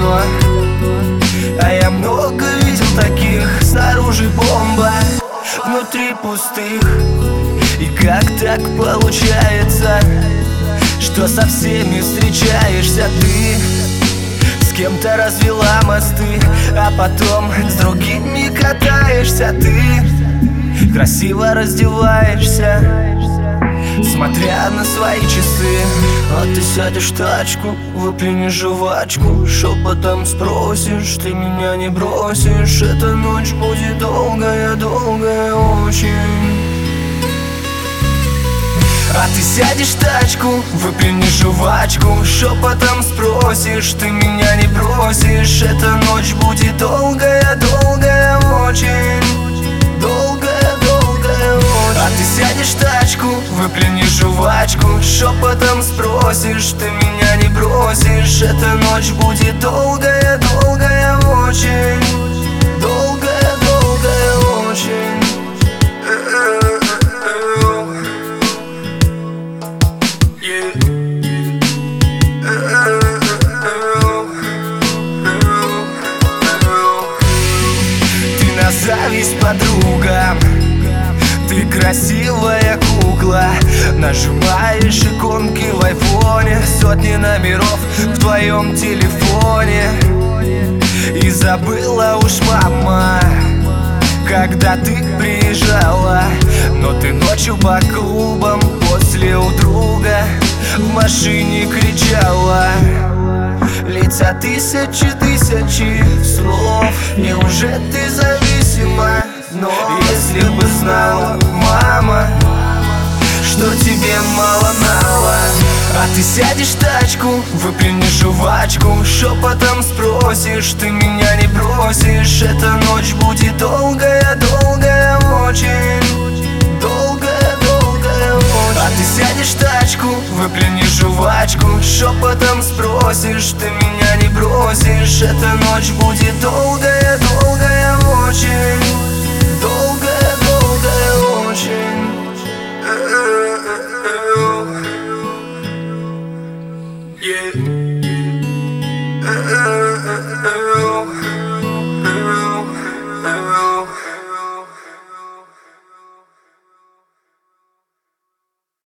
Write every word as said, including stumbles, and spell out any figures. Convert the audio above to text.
давно, а я много видел таких. Снаружи бомба, внутри пустых. И как так получается, что со всеми встречаешься ты? С кем-то развела мосты, а потом с другими катаешься ты. Красиво раздеваешься, смотря на свои часы. А ты сядешь в тачку, выплюнешь жвачку, шепотом спросишь, ты меня не бросишь. Эта ночь будет долгая, долгая очень. А ты сядешь в тачку, выплюнешь жвачку, шепотом спросишь, ты меня не бросишь. Эта ночь будет долгая, долгая очень. Долгая, долгая очень. А ты сядешь в тачку, выплюнешь жвачку, шепотом спросишь, ты меня не бросишь. Эта ночь будет долгая, долгая очень. Долгая, долгая очень. Ты на зависть подругам, ты красивая кукла. Нажимаешь иконки в айфоне, сотни номеров в твоем телефоне. И забыла уж мама, когда ты приезжала. Но ты ночью по клубам после у друга в машине кричала. Лица тысячи, тысячи слов, и уже ты зависима. Но если бы знала мама, что тебе мало-мало. А ты сядешь в тачку, выплюнешь жвачку, шепотом спросишь, ты меня не бросишь. Эта ночь будет долгая, долгая очень. Долгая, долгая очень. А ты сядешь в тачку, выплюнешь жвачку, шепотом спросишь, ты меня не бросишь. Эта ночь будет долгая, долгая очень. Долгая, долгая очень. Yeah.